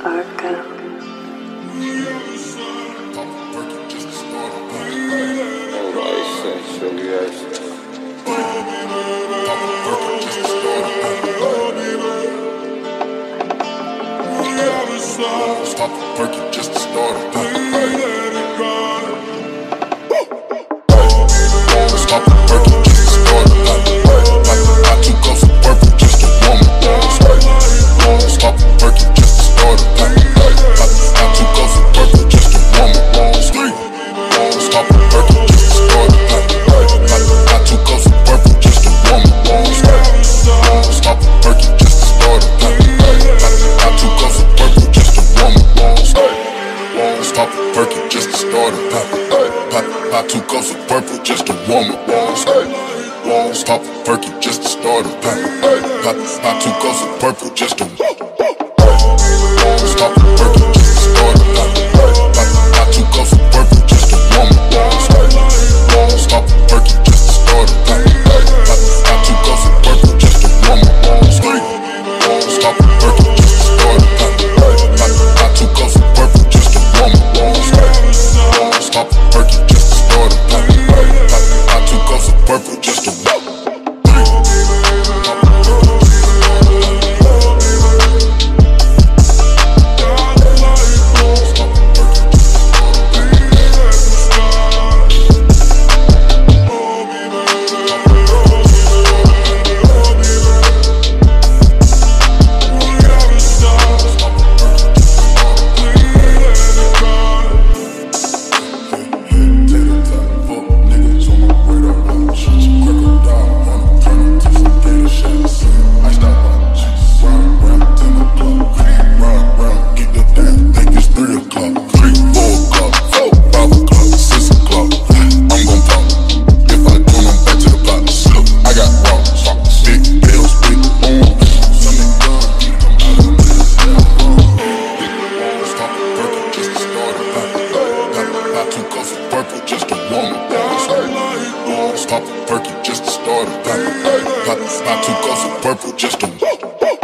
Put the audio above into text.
Arca. Stop working just to start it. Stop working just to start it. I took off some purple just to warm up. Stop working just to start it. I took off some purple just to warm up. Stop working just to start it. I took off some purple just to warm up. Stop working just to start it. I took off some purple just to warm up. Stop working just to start it. I took off some purple just to warm up. Stop working just to start it. I took off some purple just to stop working just to start it. I took off some purple just to warm up. Stop working just to start it. I took off some purple just to warm up. Stop working just to start it. I took off some purple just to warm up. Stop working just to start it. I took off some purple just to warm up. Stop working just to start it. I took off some purple just to